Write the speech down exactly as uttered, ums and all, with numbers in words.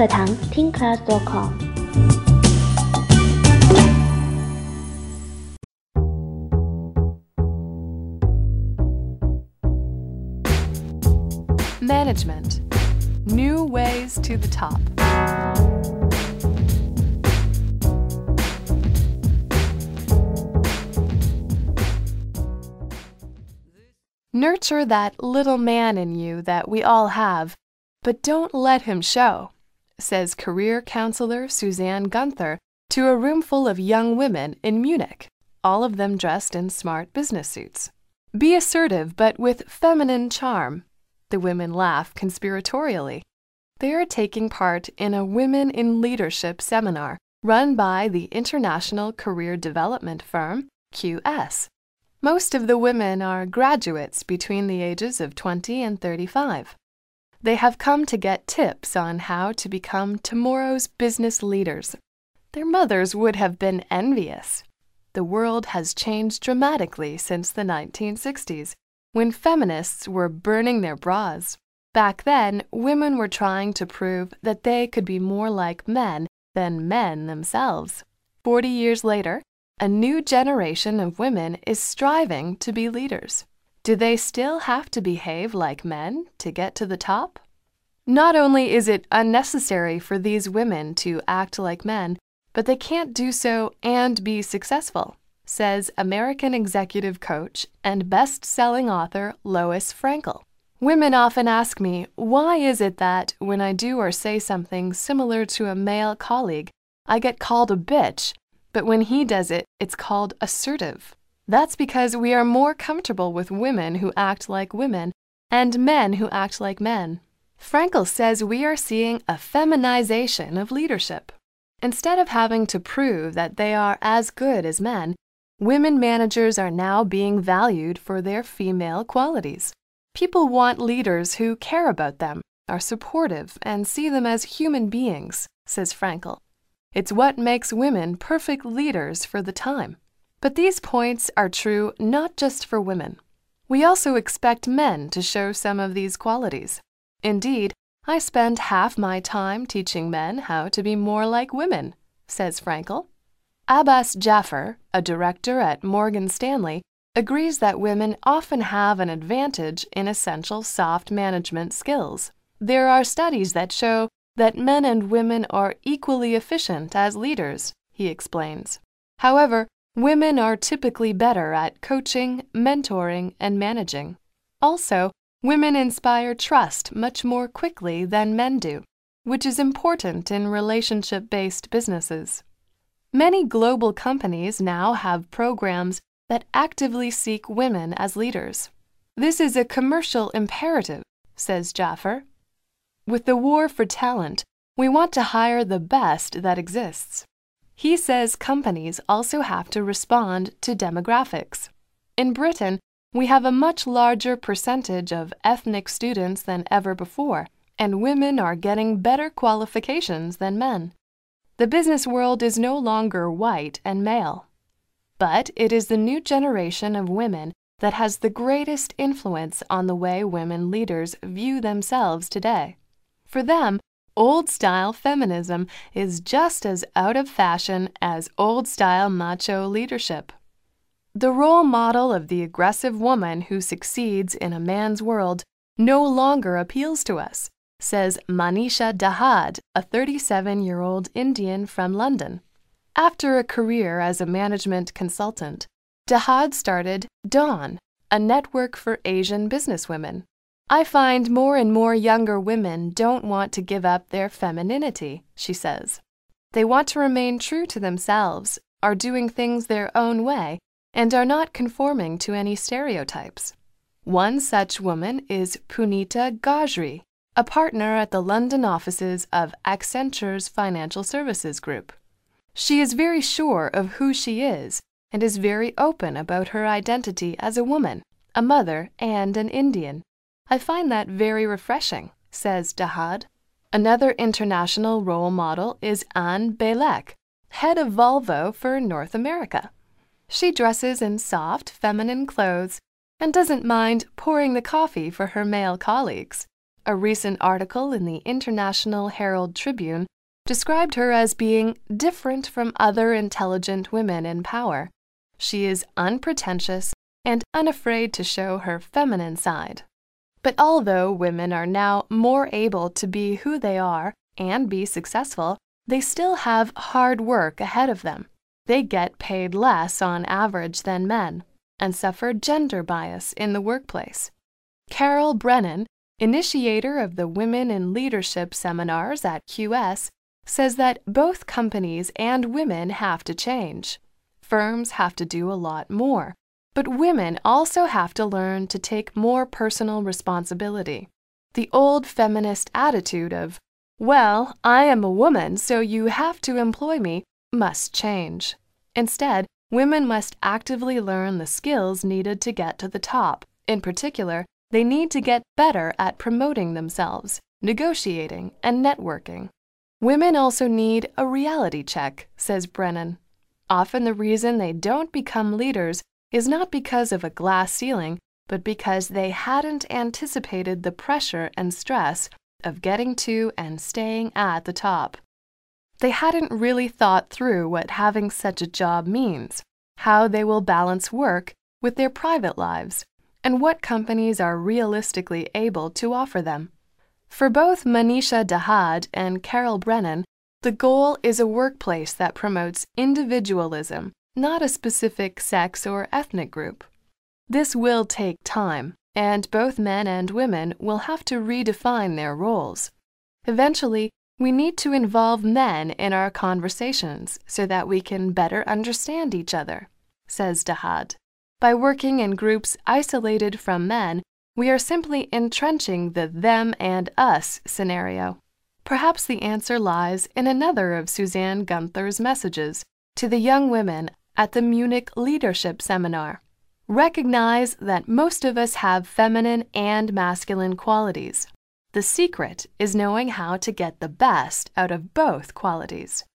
课堂 Teen Class dot com。 Management. New ways to the top. Nurture that little man in you that we all have, but don't let him show, says career counselor Suzanne Gunther to a room full of young women in Munich, all of them dressed in smart business suits. Be assertive, but with feminine charm. The women laugh conspiratorially. They are taking part in a Women in Leadership seminar run by the international career development firm Q S. Most of the women are graduates between the ages of twenty and thirty-five. They have come to get tips on how to become tomorrow's business leaders. Their mothers would have been envious. The world has changed dramatically since the nineteen sixties, when feminists were burning their bras. Back then, women were trying to prove that they could be more like men than men themselves. Forty years later, a new generation of women is striving to be leaders. Do they still have to behave like men to get to the top? Not only is it unnecessary for these women to act like men, but they can't do so and be successful, says American executive coach and best-selling author Lois Frankel. Women often ask me, why is it that when I do or say something similar to a male colleague, I get called a bitch, but when he does it, it's called assertive? That's because we are more comfortable with women who act like women and men who act like men. Frankel says we are seeing a feminization of leadership. Instead of having to prove that they are as good as men, women managers are now being valued for their female qualities. People want leaders who care about them, are supportive, and see them as human beings, says Frankel. It's what makes women perfect leaders for the time. But these points are true not just for women. We also expect men to show some of these qualities. Indeed, I spend half my time teaching men how to be more like women, says Frankel. Abbas Jaffer, a director at Morgan Stanley, agrees that women often have an advantage in essential soft management skills. There are studies that show that men and women are equally efficient as leaders, he explains. However, women are typically better at coaching, mentoring, and managing. Also, women inspire trust much more quickly than men do, which is important in relationship-based businesses. Many global companies now have programs that actively seek women as leaders. This is a commercial imperative, says Jaffer. With the war for talent, we want to hire the best that exists. He says companies also have to respond to demographics. In Britain, we have a much larger percentage of ethnic students than ever before, and women are getting better qualifications than men. The business world is no longer white and male. But it is the new generation of women that has the greatest influence on the way women leaders view themselves today. For them, old-style feminism is just as out of fashion as old-style macho leadership. The role model of the aggressive woman who succeeds in a man's world no longer appeals to us, says Manisha Dahad, a thirty-seven-year-old Indian from London. After a career as a management consultant, Dahad started Dawn, a network for Asian businesswomen. I find more and more younger women don't want to give up their femininity, she says. They want to remain true to themselves, are doing things their own way, and are not conforming to any stereotypes. One such woman is Punita Gajri, a partner at the London offices of Accenture's Financial Services Group. She is very sure of who she is and is very open about her identity as a woman, a mother, and an Indian. I find that very refreshing, says Dahad. Another international role model is Anne Belek, head of Volvo for North America. She dresses in soft, feminine clothes and doesn't mind pouring the coffee for her male colleagues. A recent article in the International Herald Tribune described her as being different from other intelligent women in power. She is unpretentious and unafraid to show her feminine side. But although women are now more able to be who they are and be successful, they still have hard work ahead of them. They get paid less on average than men and suffer gender bias in the workplace. Carol Brennan, initiator of the Women in Leadership seminars at Q S, says that both companies and women have to change. Firms have to do a lot more, but women also have to learn to take more personal responsibility. The old feminist attitude of, well, I am a woman, so you have to employ me, must change. Instead, women must actively learn the skills needed to get to the top. In particular, they need to get better at promoting themselves, negotiating, and networking. Women also need a reality check, says Brennan. Often the reason they don't become leaders is not because of a glass ceiling, but because they hadn't anticipated the pressure and stress of getting to and staying at the top. They hadn't really thought through what having such a job means, how they will balance work with their private lives, and what companies are realistically able to offer them. For both Manisha Dahad and Carol Brennan, the goal is a workplace that promotes individualism, not a specific sex or ethnic group. This will take time, and both men and women will have to redefine their roles. Eventually, we need to involve men in our conversations so that we can better understand each other, says Dahad. By working in groups isolated from men, we are simply entrenching the them and us scenario. Perhaps the answer lies in another of Suzanne Gunther's messages to the young women at the Munich Leadership Seminar. Recognize that most of us have feminine and masculine qualities. The secret is knowing how to get the best out of both qualities.